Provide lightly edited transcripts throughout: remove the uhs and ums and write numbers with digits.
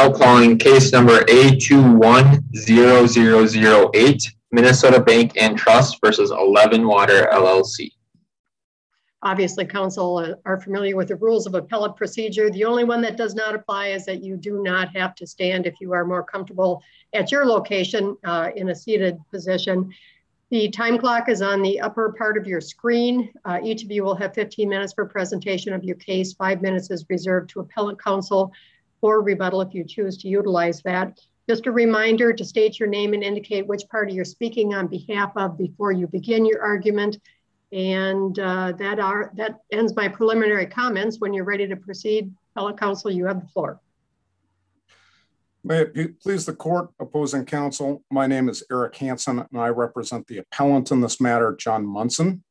now calling case number A210008, Minnesota Bank and Trust versus 11 Water LLC. Obviously, counsel are familiar with the rules of appellate procedure. The only one that does not apply is that you do not have to stand if you are more comfortable at your location in a seated position. The time clock is on the upper part of your screen. Each of you will have 15 minutes for presentation of your case. 5 minutes is reserved to appellate counsel or rebuttal if you choose to utilize that. Just a reminder to state your name and indicate which party you're speaking on behalf of before you begin your argument. And that ends my preliminary comments. When you're ready to proceed, appellate counsel, you have the floor. May it please the court, opposing counsel, my name is Eric Hansen and I represent the appellant in this matter, John Munson.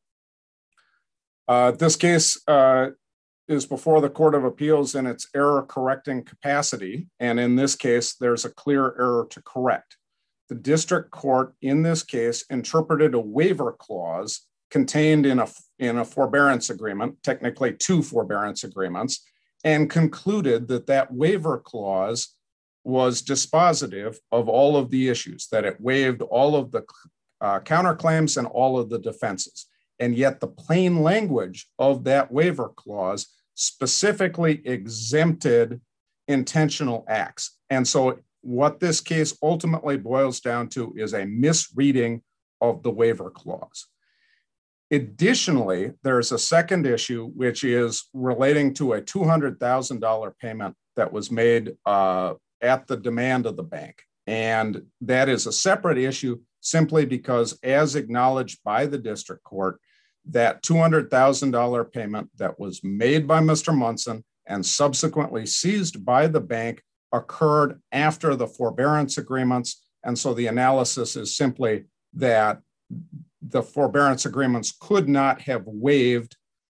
This case is before the Court of Appeals in its error correcting capacity. And in this case, there's a clear error to correct. The district court in this case interpreted a waiver clause contained in a forbearance agreement, technically two forbearance agreements, and concluded that that waiver clause was dispositive of all of the issues, that it waived all of the counterclaims and all of the defenses. And yet the plain language of that waiver clause specifically exempted intentional acts. And so what this case ultimately boils down to is a misreading of the waiver clause. Additionally, there's a second issue, which is relating to a $200,000 payment that was made at the demand of the bank. And that is a separate issue simply because, as acknowledged by the district court, that $200,000 payment that was made by Mr. Munson and subsequently seized by the bank occurred after the forbearance agreements. And so the analysis is simply that the forbearance agreements could not have waived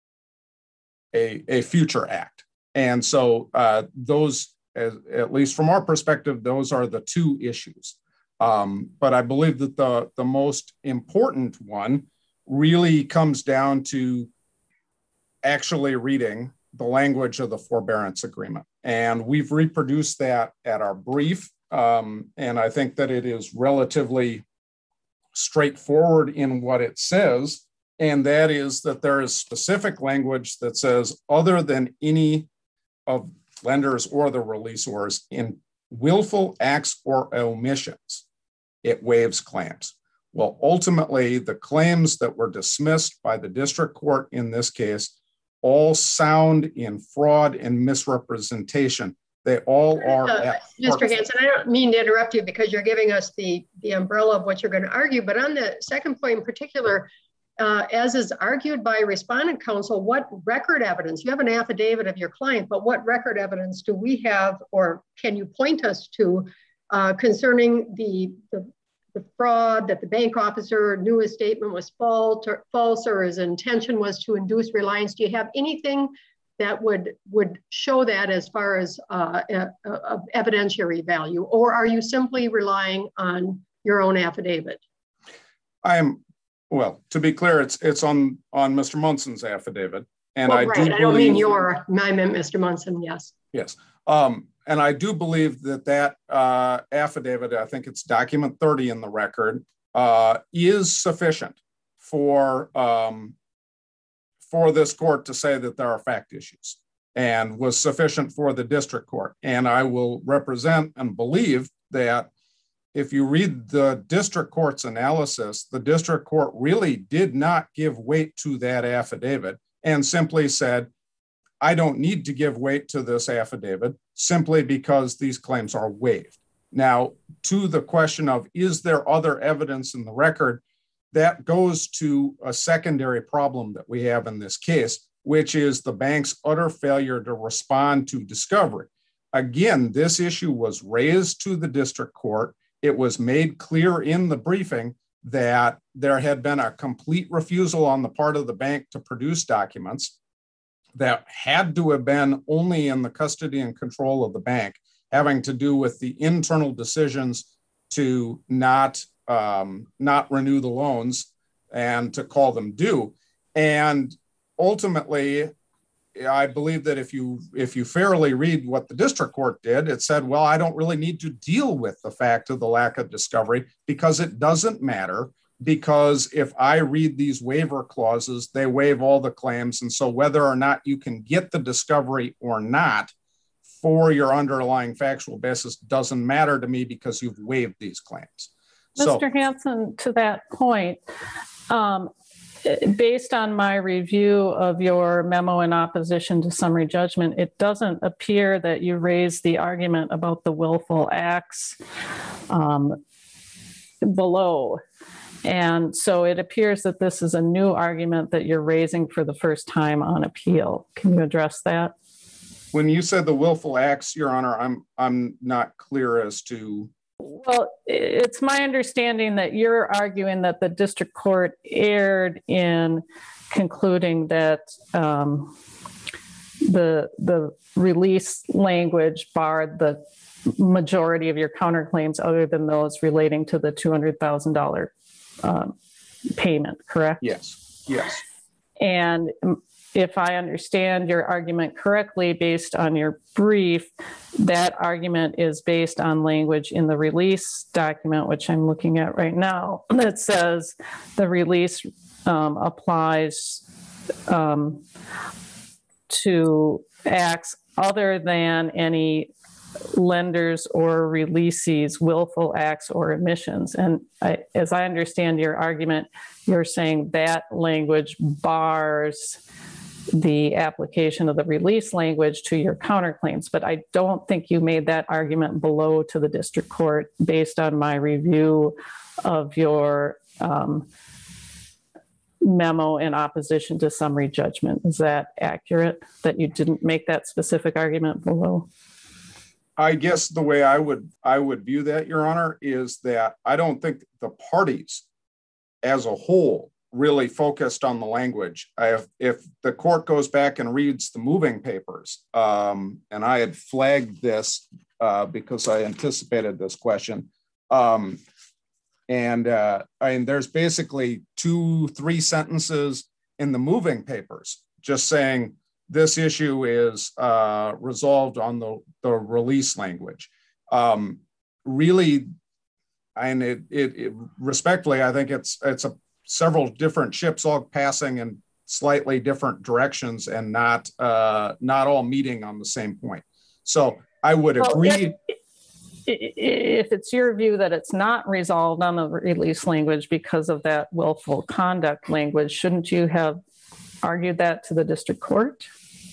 a future act. And so those, at least from our perspective, those are the two issues. But I believe that the most important one really comes down to actually reading the language of the forbearance agreement. And we've reproduced that at our brief. And I think that it is relatively straightforward in what it says. And that is that there is specific language that says, other than any of lenders or the releasors in willful acts or omissions, it waives claims. Well, ultimately, the claims that were dismissed by the district court in this case all sound in fraud and misrepresentation. They all are. Mr. Hansen, I don't mean to interrupt you because you're giving us the umbrella of what you're going to argue, but on the second point in particular, as is argued by respondent counsel, what record evidence, you have an affidavit of your client, but what record evidence do we have or can you point us to concerning the fraud that the bank officer knew his statement was false or his intention was to induce reliance? Do you have anything that would show that as far as evidentiary value, or are you simply relying on your own affidavit? Well, to be clear, it's on Mr. Munson's affidavit. And well, right. I don't mean I meant Mr. Munson, yes. Yes. And I do believe that affidavit, I think it's document 30 in the record, is sufficient for this court to say that there are fact issues and was sufficient for the district court. And I will represent and believe that if you read the district court's analysis, the district court really did not give weight to that affidavit and simply said, I don't need to give weight to this affidavit simply because these claims are waived. Now, to the question of, is there other evidence in the record, that goes to a secondary problem that we have in this case, which is the bank's utter failure to respond to discovery. Again, this issue was raised to the district court. It was made clear in the briefing that there had been a complete refusal on the part of the bank to produce documents that had to have been only in the custody and control of the bank, having to do with the internal decisions to not renew the loans and to call them due. And ultimately, I believe that if you fairly read what the district court did, it said, well, I don't really need to deal with the fact of the lack of discovery because it doesn't matter, because if I read these waiver clauses, they waive all the claims. And so whether or not you can get the discovery or not for your underlying factual basis doesn't matter to me because you've waived these claims. Mr. Hanson, to that point, based on my review of your memo in opposition to summary judgment, it doesn't appear that you raised the argument about the willful acts below. And so it appears that this is a new argument that you're raising for the first time on appeal. Can you address that? When you said the willful acts, Your Honor, I'm not clear as to. Well, it's my understanding that you're arguing that the district court erred in concluding that the release language barred the majority of your counterclaims other than those relating to the $200,000 payment, correct? Yes, yes. And if I understand your argument correctly, based on your brief, that argument is based on language in the release document, which I'm looking at right now, that says the release applies to acts other than any lenders or releasees' willful acts or omissions. And as I understand your argument, you're saying that language bars the application of the release language to your counterclaims, but I don't think you made that argument below to the district court based on my review of your memo in opposition to summary judgment. Is that accurate, that you didn't make that specific argument below? I guess the way I would view that, Your Honor, is that I don't think the parties as a whole really focused on the language. If the court goes back and reads the moving papers, and I had flagged this because I anticipated this question, and there's basically 2-3 sentences in the moving papers just saying this issue is resolved on the release language. Really, and it respectfully, I think it's several different ships all passing in slightly different directions and not all meeting on the same point. So I would agree. If it's your view that it's not resolved on the release language because of that willful conduct language, shouldn't you have argued that to the district court?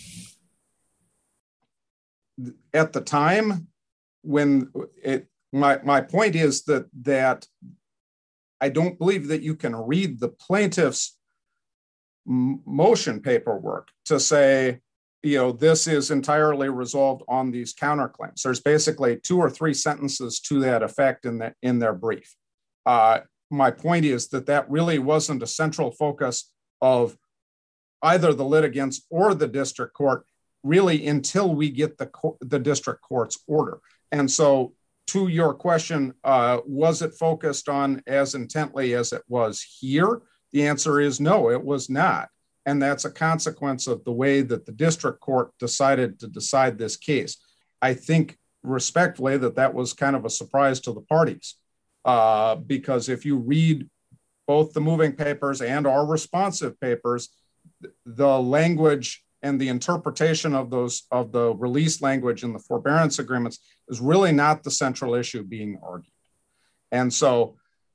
At the time, when my point is that I don't believe that you can read the plaintiff's motion paperwork to say, this is entirely resolved on these counterclaims. There's basically 2 or 3 sentences to that effect in their brief. My point is that really wasn't a central focus of either the litigants or the district court, really, until we get the district court's order. And so, to your question, was it focused on as intently as it was here? The answer is no, it was not. And that's a consequence of the way that the district court decided to decide this case. I think respectfully that was kind of a surprise to the parties, because if you read both the moving papers and our responsive papers, the language and the interpretation of the release language in the forbearance agreements is really not the central issue being argued. And so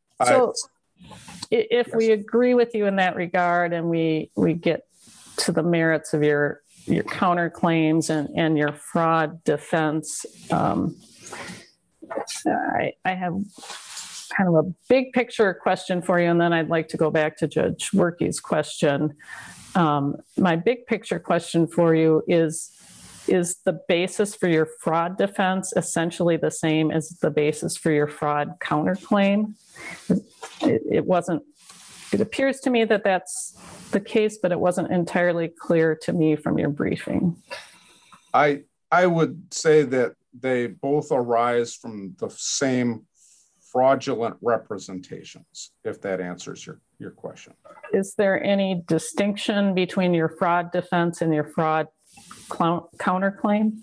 if we agree with you in that regard and we get to the merits of your counterclaims and your fraud defense, I have kind of a big picture question for you, and then I'd like to go back to Judge Werke's question. My big picture question for you is the basis for your fraud defense essentially the same as the basis for your fraud counterclaim? It appears to me that that's the case, but it wasn't entirely clear to me from your briefing. I would say that they both arise from the same fraudulent representations, if that answers your question. Is there any distinction between your fraud defense and your fraud counterclaim?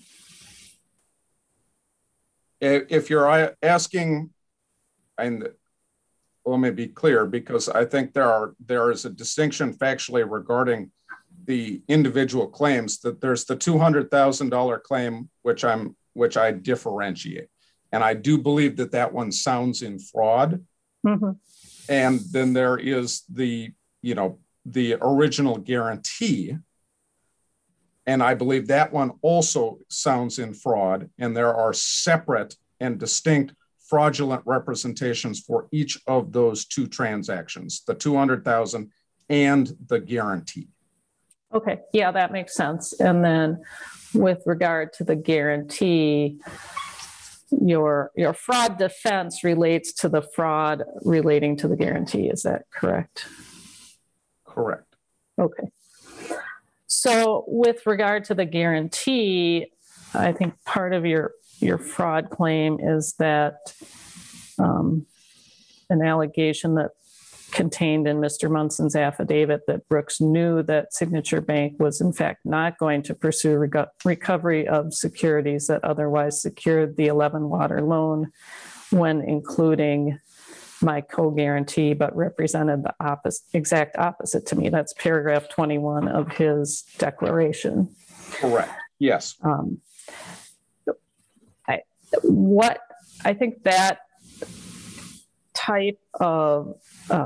If you're asking, and let me be clear, because I think there is a distinction factually regarding the individual claims, that there's the $200,000 claim, which I differentiate. And I do believe that one sounds in fraud. Mm-hmm. And then there is the original guarantee. And I believe that one also sounds in fraud. And there are separate and distinct fraudulent representations for each of those two transactions, the $200,000 and the guarantee. Okay, yeah, that makes sense. And then with regard to the guarantee, your fraud defense relates to the fraud relating to the guarantee. Is that correct? Correct. Okay. So with regard to the guarantee, I think part of your fraud claim is that an allegation that contained in Mr. Munson's affidavit that Brooks knew that Signature Bank was in fact not going to pursue recovery of securities that otherwise secured the 11 water loan when including my co-guarantee, but represented the exact opposite to me. That's paragraph 21 of his declaration. Correct. Yes. I think that type of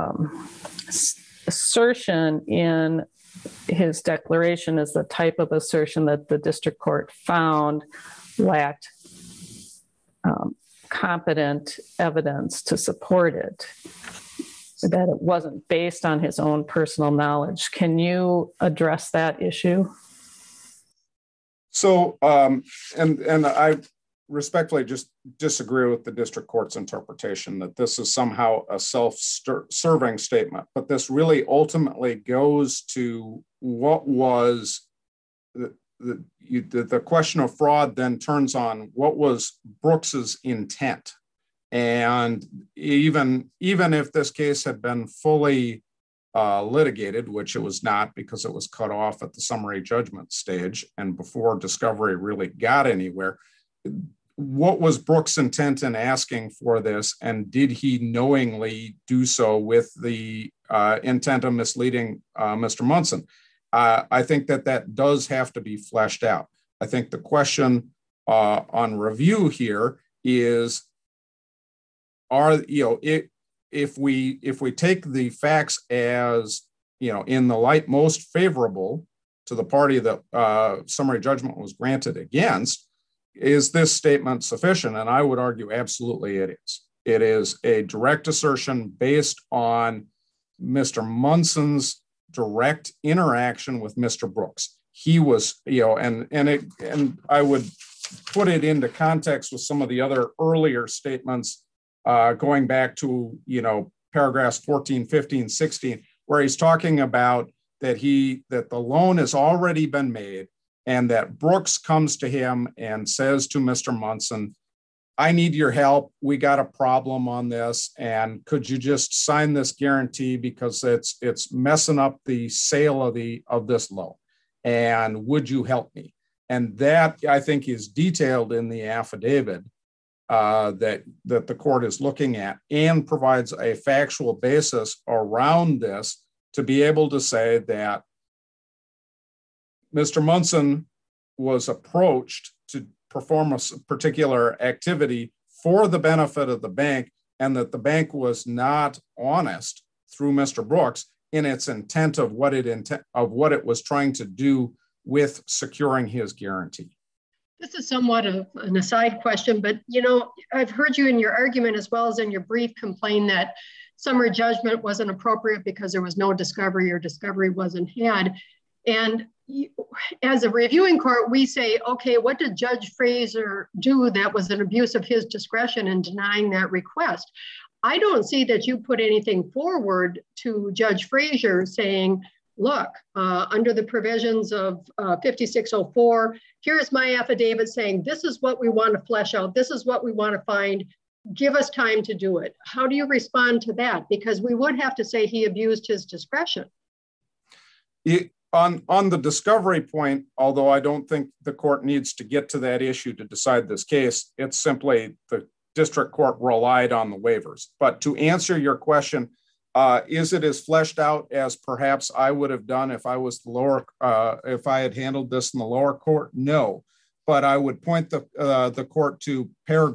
assertion in his declaration is the type of assertion that the district court found lacked competent evidence to support it, that it wasn't based on his own personal knowledge. Can you address that issue? So, and I respectfully just disagree with the district court's interpretation that this is somehow a self-serving statement, but this really ultimately goes to what was the question of fraud then turns on what was Brooks's intent. And even if this case had been fully litigated, which it was not because it was cut off at the summary judgment stage and before discovery really got anywhere, what was Brooks' intent in asking for this, and did he knowingly do so with the intent of misleading Mr. Munson? I think that does have to be fleshed out. I think the question on review here is, if we take the facts as in the light most favorable to the party that summary judgment was granted against, is this statement sufficient? And I would argue absolutely it is. It is a direct assertion based on Mr. Munson's direct interaction with Mr. Brooks. He was, and I would put it into context with some of the other earlier statements going back to, paragraphs 14, 15, 16, where he's talking about that the loan has already been made, and that Brooks comes to him and says to Mr. Munson, I need your help. We got a problem on this. And could you just sign this guarantee because it's messing up the sale of this loan? And would you help me? And that, I think, is detailed in the affidavit that the court is looking at, and provides a factual basis around this to be able to say that Mr. Munson was approached to perform a particular activity for the benefit of the bank, and that the bank was not honest through Mr. Brooks in its intent of what it was trying to do with securing his guarantee. This is somewhat of an aside question, but I've heard you in your argument as well as in your brief complain that summary judgment wasn't appropriate because there was no discovery or discovery wasn't had. And as a reviewing court, we say, okay, what did Judge Fraser do that was an abuse of his discretion in denying that request? I don't see that you put anything forward to Judge Fraser saying, look, under the provisions of 5604, here's my affidavit saying this is what we want to flesh out. This is what we want to find. Give us time to do it. How do you respond to that? Because we would have to say he abused his discretion. On the discovery point, although I don't think the court needs to get to that issue to decide this case, it's simply the district court relied on the waivers. But to answer your question, is it as fleshed out as perhaps I would have done if I was the lower, if I had handled this in the lower court? No, but I would point the court to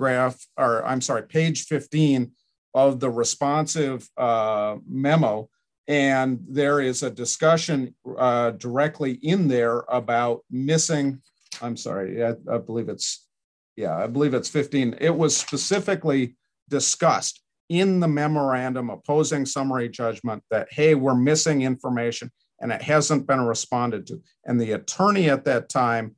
page 15 of the responsive memo, and there is a discussion directly in there about missing. I'm sorry, I believe it's 15. It was specifically discussed in the memorandum opposing summary judgment that, hey, we're missing information and it hasn't been responded to. And the attorney at that time,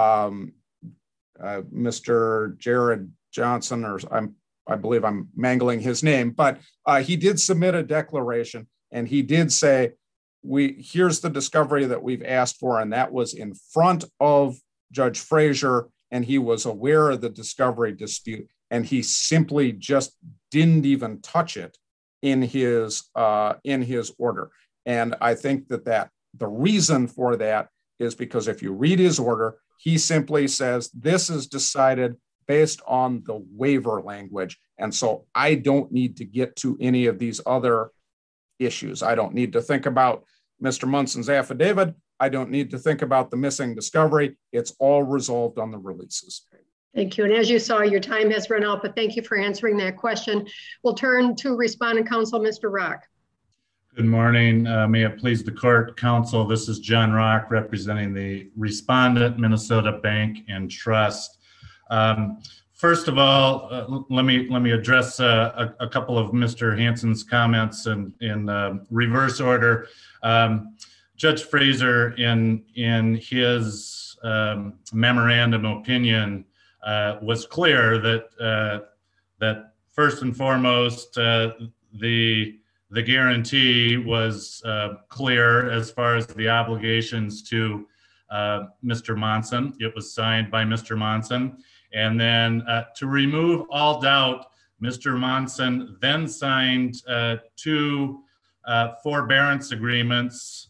Mr. Jared Johnson, I believe I'm mangling his name, but he did submit a declaration and he did say, here's the discovery that we've asked for. And that was in front of Judge Frazier, and he was aware of the discovery dispute, and he simply just didn't even touch it in his order. And I think that the reason for that is because if you read his order, he simply says, this is decided based on the waiver language. And so I don't need to get to any of these other issues. I don't need to think about Mr. Munson's affidavit. I don't need to think about the missing discovery. It's all resolved on the releases. Thank you. And as you saw, your time has run out, but thank you for answering that question. We'll turn to respondent counsel, Mr. Rock. Good morning. May it please the court, counsel. This is John Rock representing the respondent, Minnesota Bank and Trust. First of all, let me address a couple of Mr. Hansen's comments in reverse order. Judge Frazier, in his memorandum opinion, was clear that first and foremost, the guarantee was clear as far as the obligations to Mr. Monson. It was signed by Mr. Monson. And then to remove all doubt, Mr. Monson then signed two forbearance agreements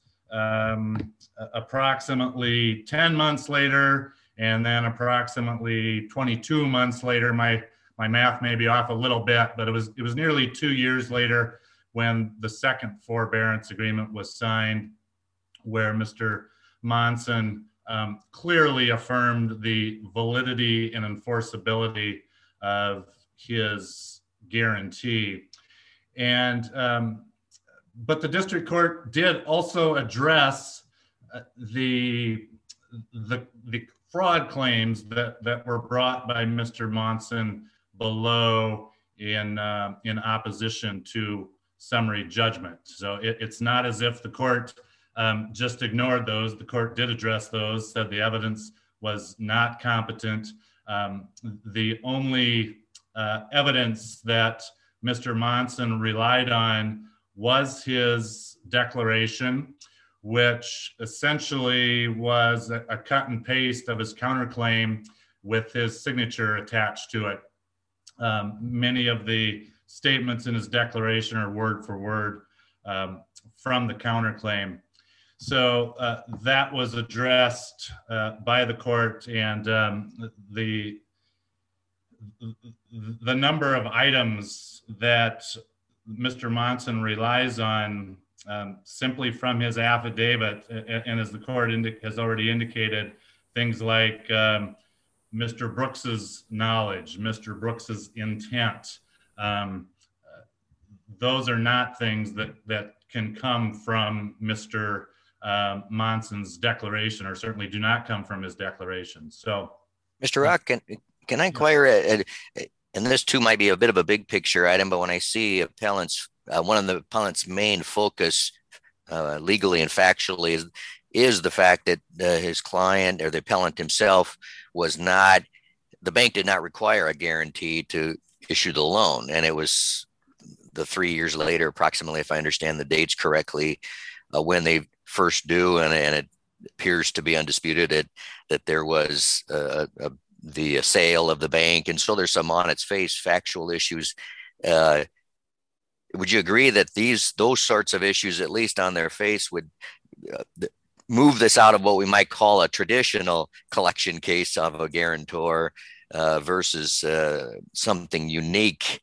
approximately 10 months later, and then approximately 22 months later. My math may be off a little bit, but it was nearly 2 years later when the second forbearance agreement was signed, where Mr. Monson clearly affirmed the validity and enforceability of his guarantee. And but the district court did also address the fraud claims that were brought by Mr. Monson below in opposition to summary judgment. So it's not as if the court just ignored those. The court did address those, said the evidence was not competent. The only evidence that Mr. Monson relied on was his declaration, which essentially was a cut and paste of his counterclaim with his signature attached to it. Many of the statements in his declaration are word for word from the counterclaim. So that was addressed by the court, and the number of items that Mr. Monson relies on simply from his affidavit, and as the court has already indicated, things like Mr. Brooks's knowledge, Mr. Brooks's intent. Those are not things that can come from Mr. Monson's declaration, or certainly do not come from his declaration. So, Mr. Rock, can I inquire, and this too might be a bit of a big picture item, but when I see appellants, one of the appellant's main focus legally and factually is the fact that his client or the appellant himself was not, the bank did not require a guarantee to issue the loan. And it was the 3 years later, approximately, if I understand the dates correctly, when they first do, and it appears to be undisputed that there was the sale of the bank. And so there's some on its face factual issues. Would you agree that those sorts of issues, at least on their face, would move this out of what we might call a traditional collection case of a guarantor versus something unique,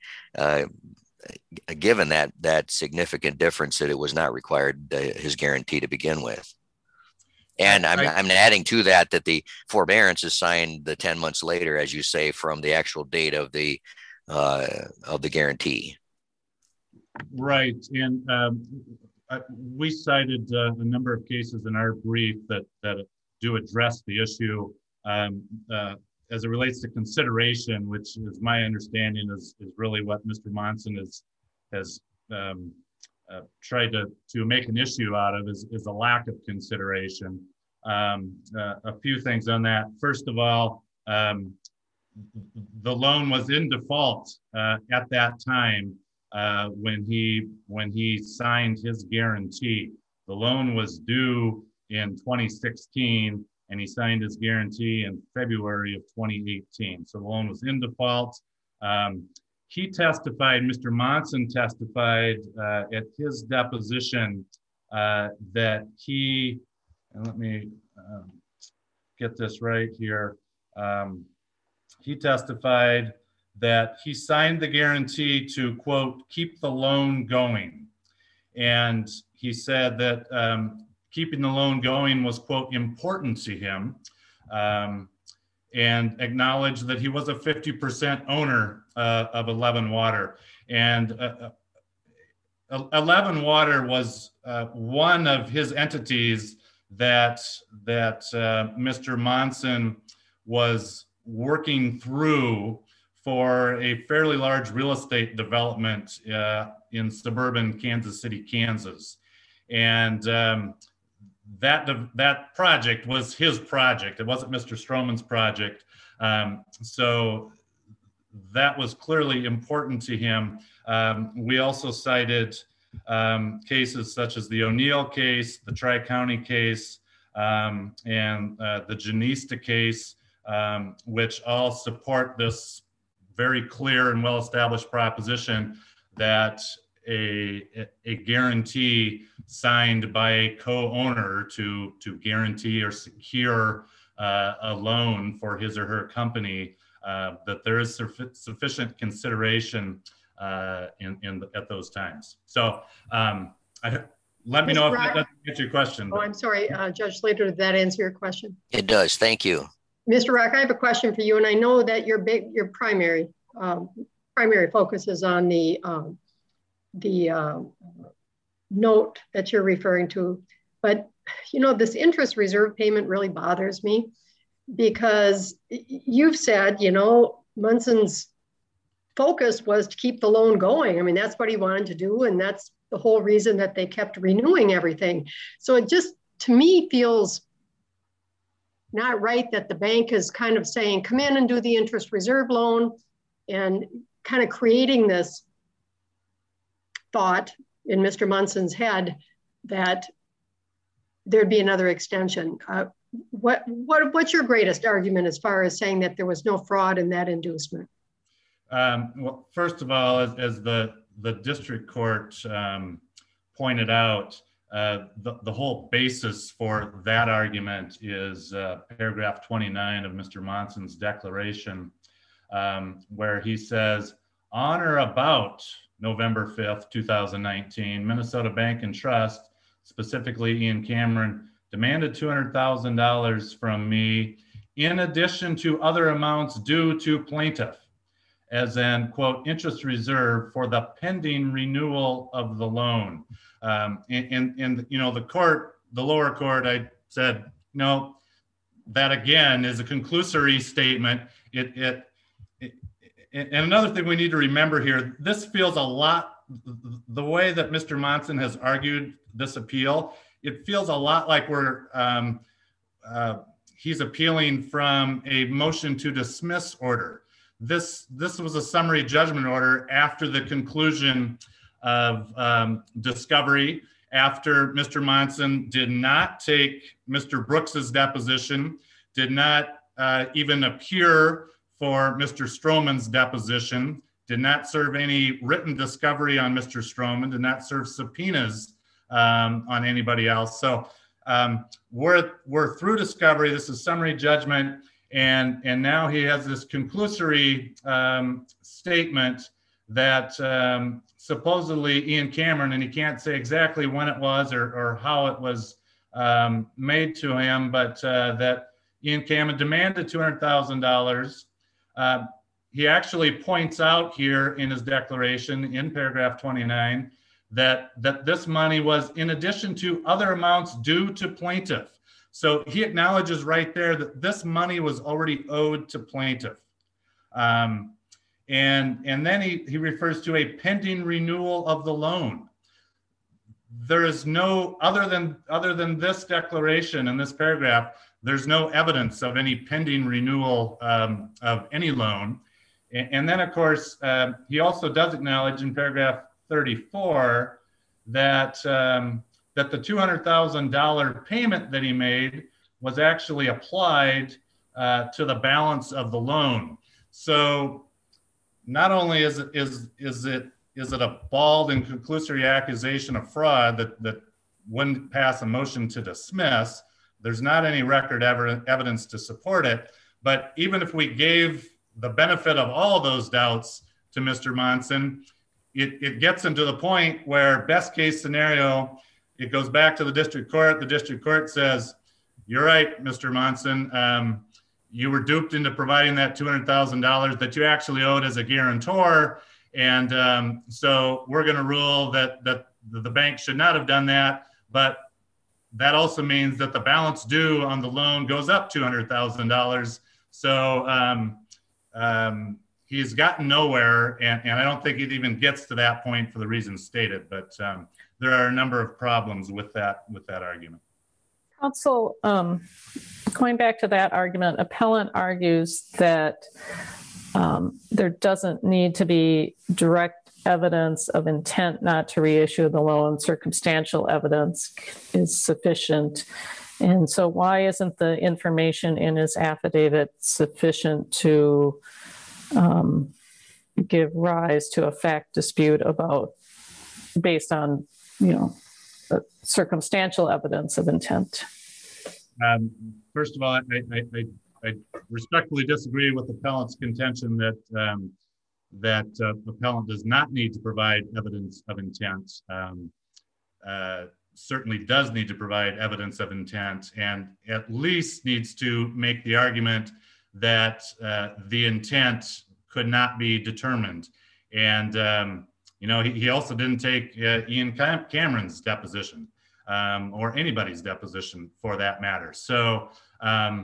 given that significant difference that it was not required his guarantee to begin with. And I'm adding to that the forbearance is signed the 10 months later, as you say, from the actual date of the guarantee. Right, and we cited a number of cases in our brief that do address the issue as it relates to consideration, which is my understanding is really what Mr. Monson has tried to make an issue out of is a lack of consideration. A few things on that. First of all, the loan was in default at that time when he signed his guarantee. The loan was due in 2016, and he signed his guarantee in February of 2018. So the loan was in default. He testified, Mr. Monson testified at his deposition that he, and let me get this right here. He testified that he signed the guarantee to, quote, keep the loan going. And he said that keeping the loan going was, quote, important to him, and acknowledged that he was a 50% owner of 11 Water. And 11 Water was one of his entities that Mr. Monson was working through for a fairly large real estate development in suburban Kansas City, Kansas. And that project was his project. It wasn't Mr. Stroman's project. So that was clearly important to him. We also cited cases such as the O'Neill case, the Tri-County case, and the Janista case, which all support this very clear and well-established proposition that a guarantee signed by a co-owner to guarantee or secure a loan for his or her company, that there is sufficient consideration at those times. So let me know if that doesn't answer your question. Oh, I'm sorry, Judge Slater, did that answer your question? It does, thank you. Mr. Rock, I have a question for you, and I know that your primary focus is on the note that you're referring to, but you know, this interest reserve payment really bothers me because you've said, you know, Monson's focus was to keep the loan going. I mean, that's what he wanted to do, and that's the whole reason that they kept renewing everything. So it just, to me, feels not right that the bank is kind of saying, come in and do the interest reserve loan, and kind of creating this thought in Mr. Monson's head that there'd be another extension. What's your greatest argument as far as saying that there was no fraud in that inducement? Well, first of all, as the district court pointed out, the whole basis for that argument is paragraph 29 of Mr. Monson's declaration, where he says, on or about November 5th, 2019, Minnesota Bank and Trust, specifically Ian Cameron, demanded $200,000 from me in addition to other amounts due to plaintiff as an, quote, interest reserve for the pending renewal of the loan. And you know, the lower court, I said, no, that again is a conclusory statement. And another thing we need to remember here, this feels a lot, the way that Mr. Monson has argued this appeal, it feels a lot like he's appealing from a motion to dismiss order. This was a summary judgment order after the conclusion of discovery, after Mr. Monson did not take Mr. Brooks's deposition, did not even appear for Mr. Stroman's deposition, did not serve any written discovery on Mr. Stroman, did not serve subpoenas on anybody else. So we're through discovery. This is summary judgment. And now he has this conclusory statement that supposedly Ian Cameron, and he can't say exactly when it was or how it was made to him, but that Ian Cameron demanded $200,000. He actually points out here in his declaration in paragraph 29 that this money was in addition to other amounts due to plaintiff. So he acknowledges right there that this money was already owed to plaintiff. And then he refers to a pending renewal of the loan. There is no, other than this declaration in this paragraph, there's no evidence of any pending renewal of any loan. And then, of course, he also does acknowledge in paragraph 34 that that the $200,000 payment that he made was actually applied to the balance of the loan. So not only is it a bald and conclusory accusation of fraud that wouldn't pass a motion to dismiss, there's not any record evidence to support it. But even if we gave the benefit of all of those doubts to Mr. Monson, it gets him to the point where best case scenario, it goes back to the district court. The district court says, you're right, Mr. Monson. You were duped into providing that $200,000 that you actually owed as a guarantor. And so we're going to rule that the bank should not have done that. But that also means that the balance due on the loan goes up $200,000. So he's gotten nowhere, and I don't think it even gets to that point for the reasons stated. But there are a number of problems with that argument. Counsel, going back to that argument, appellant argues that there doesn't need to be direct evidence of intent not to reissue the loan. Circumstantial evidence is sufficient. And so why isn't the information in his affidavit sufficient to give rise to a fact dispute about, based on, circumstantial evidence of intent? First of all, I respectfully disagree with the appellant's contention that appellant does not need to provide evidence of intent. Certainly does need to provide evidence of intent, and at least needs to make the argument that the intent could not be determined. And he also didn't take Ian Cameron's deposition or anybody's deposition for that matter. So at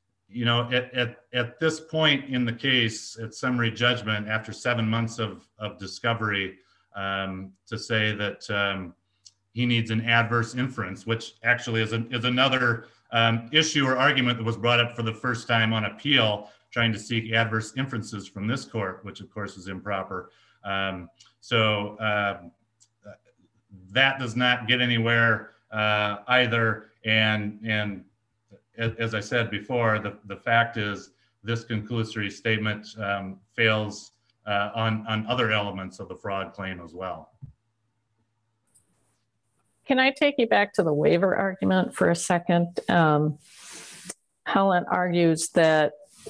this point in the case, at summary judgment, after 7 months of discovery, to say that he needs an adverse inference, which actually is another issue or argument that was brought up for the first time on appeal, trying to seek adverse inferences from this court, which of course is improper. So that does not get anywhere either. And as I said before, the fact is this conclusory statement fails on other elements of the fraud claim as well. Can I take you back to the waiver argument for a second? Helen argues that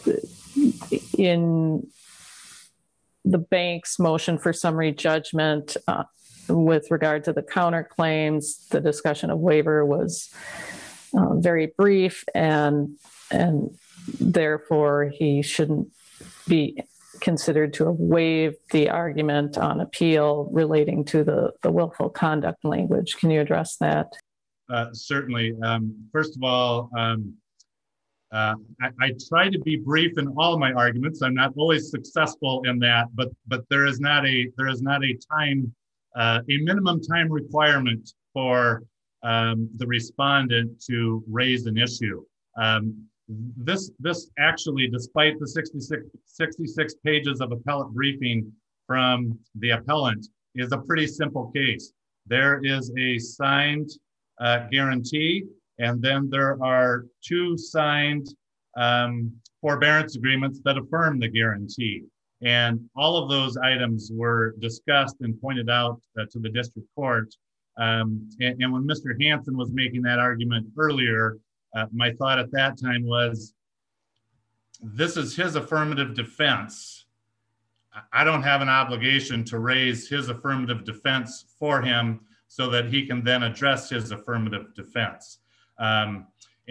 in the bank's motion for summary judgment with regard to the counterclaims, the discussion of waiver was very brief, and therefore he shouldn't be considered to have waived the argument on appeal relating to the willful conduct language. Can you address that? Certainly. First of all, I try to be brief in all my arguments. I'm not always successful in that, but there is not a time, a minimum time requirement for the respondent to raise an issue. This actually, despite the 66 pages of appellate briefing from the appellant, is a pretty simple case. There is a signed guarantee, and then there are 2 signed forbearance agreements that affirm the guarantee. And all of those items were discussed and pointed out to the district court And when Mr. Hansen was making that argument earlier, my thought at that time was, this is his affirmative defense. I don't have an obligation to raise his affirmative defense for him so that he can then address his affirmative defense. And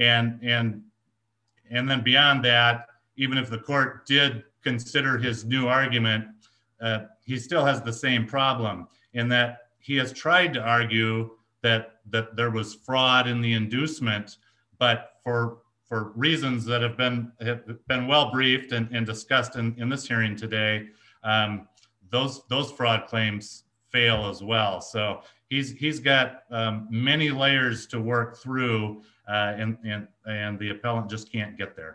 then beyond that, even if the court did consider his new argument, he still has the same problem in that he has tried to argue that there was fraud in the inducement, but for reasons that have been well briefed and discussed in this hearing today, those fraud claims fail as well. So he's got many layers to work through, and the appellant just can't get there.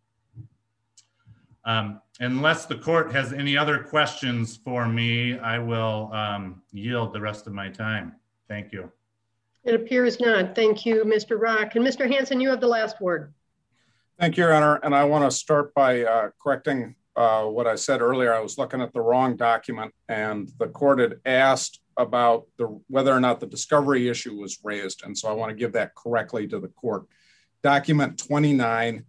Unless the court has any other questions for me, I will yield the rest of my time. Thank you. It appears not. Thank you, Mr. Rock. And Mr. Hansen, you have the last word. Thank you, Your Honor. And I want to start by correcting what I said earlier. I was looking at the wrong document, and the court had asked about whether or not the discovery issue was raised. And so I want to give that correctly to the court. Document 29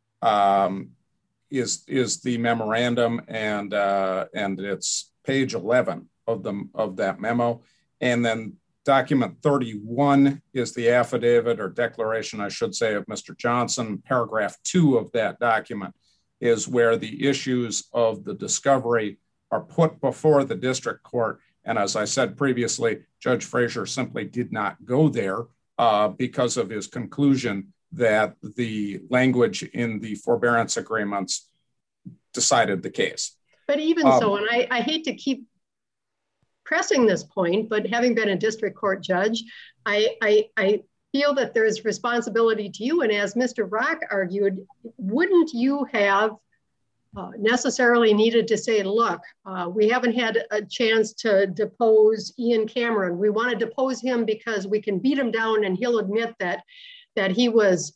is the memorandum, and it's page 11 of that memo. And then document 31 is the affidavit or declaration, I should say, of Mr. Johnson. Paragraph 2 of that document is where the issues of the discovery are put before the district court. And as I said previously, Judge Frazier simply did not go there because of his conclusion that the language in the forbearance agreements decided the case. But even so, and I hate to keep pressing this point, but having been a district court judge, I feel that there's responsibility to you. And as Mr. Rock argued, wouldn't you have necessarily needed to say, look, we haven't had a chance to depose Ian Cameron. We want to depose him because we can beat him down and he'll admit that he was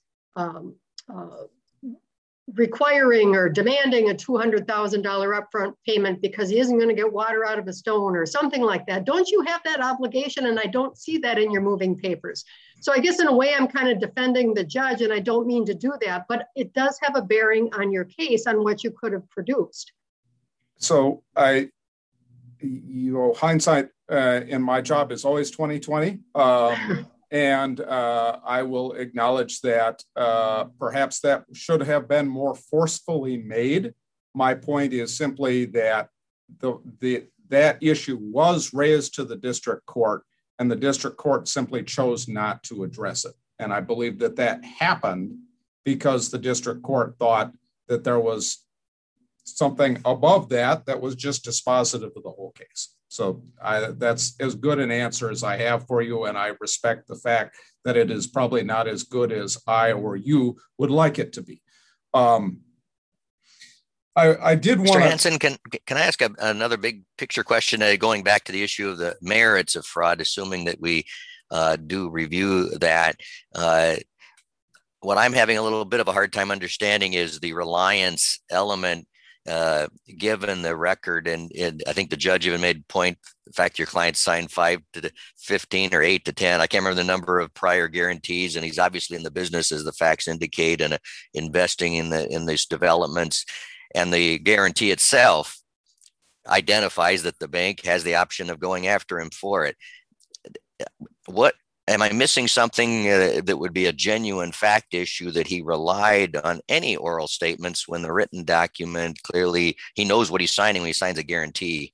requiring or demanding a $200,000 upfront payment because he isn't going to get water out of a stone or something like that. Don't you have that obligation? And I don't see that in your moving papers. So I guess in a way I'm kind of defending the judge, and I don't mean to do that, but it does have a bearing on your case on what you could have produced. So hindsight in my job is always 20/20. And I will acknowledge that perhaps that should have been more forcefully made. My point is simply that that issue was raised to the district court, and the district court simply chose not to address it. And I believe that happened because the district court thought that there was something above that was just dispositive of the whole case. So that's as good an answer as I have for you, and I respect the fact that it is probably not as good as I or you would like it to be. I did want to— Mr. Hansen, can I ask another big picture question going back to the issue of the merits of fraud, assuming that we do review that? What I'm having a little bit of a hard time understanding is the reliance element given the record, and I think the judge even made point, the fact your client signed 5 to 15 or 8 to 10, I can't remember the number of prior guarantees, and he's obviously in the business, as the facts indicate, and investing in these developments, and the guarantee itself identifies that the bank has the option of going after him for it. What am I missing? Something that would be a genuine fact issue that he relied on any oral statements when the written document clearly he knows what he's signing when he signs a guarantee?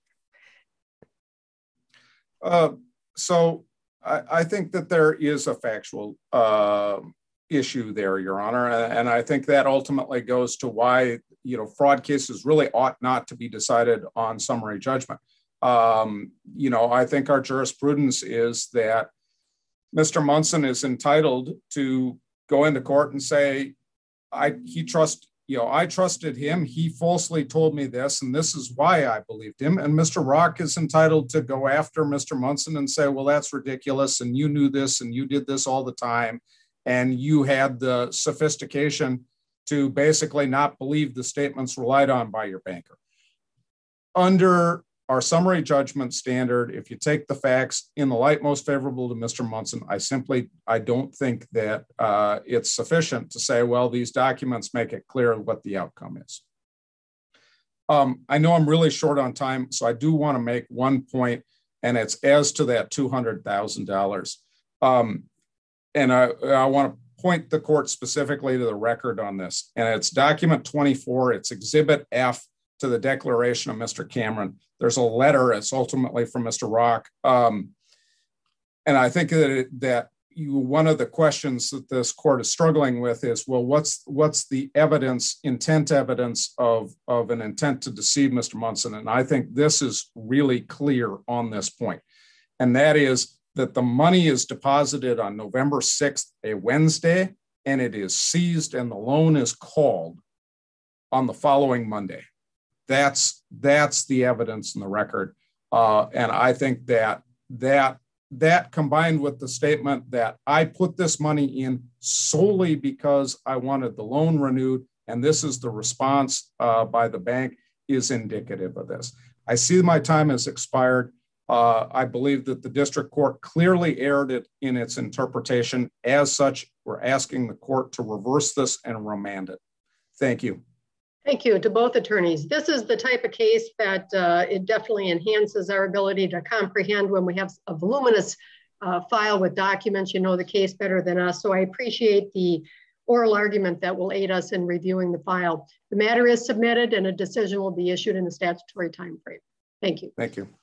So I think that there is a factual issue there, Your Honor, and I think that ultimately goes to why fraud cases really ought not to be decided on summary judgment. I think our jurisprudence is that Mr. Munson is entitled to go into court and say, I trusted him. He falsely told me this, and this is why I believed him. And Mr. Rock is entitled to go after Mr. Munson and say, well, that's ridiculous. And you knew this, and you did this all the time. And you had the sophistication to basically not believe the statements relied on by your banker. Under our summary judgment standard, if you take the facts in the light most favorable to Mr. Munson, I don't think that it's sufficient to say, well, these documents make it clear what the outcome is. I know I'm really short on time, so I do want to make one point, and it's as to that $200,000. And I want to point the court specifically to the record on this, and it's document 24, it's exhibit F to the declaration of Mr. Cameron. There's a letter, it's ultimately from Mr. Rock. And I think that one of the questions that this court is struggling with is, well, what's the evidence, intent evidence of an intent to deceive Mr. Munson? And I think this is really clear on this point. And that is that the money is deposited on November 6th, a Wednesday, and it is seized and the loan is called on the following Monday. That's the evidence in the record. And I think that combined with the statement that I put this money in solely because I wanted the loan renewed, and this is the response by the bank, is indicative of this. I see my time has expired. I believe that the district court clearly erred it in its interpretation. As such, we're asking the court to reverse this and remand it. Thank you. Thank you to both attorneys. This is the type of case that it definitely enhances our ability to comprehend when we have a voluminous file with documents. You know the case better than us. So I appreciate the oral argument that will aid us in reviewing the file. The matter is submitted and a decision will be issued in the statutory time frame. Thank you. Thank you.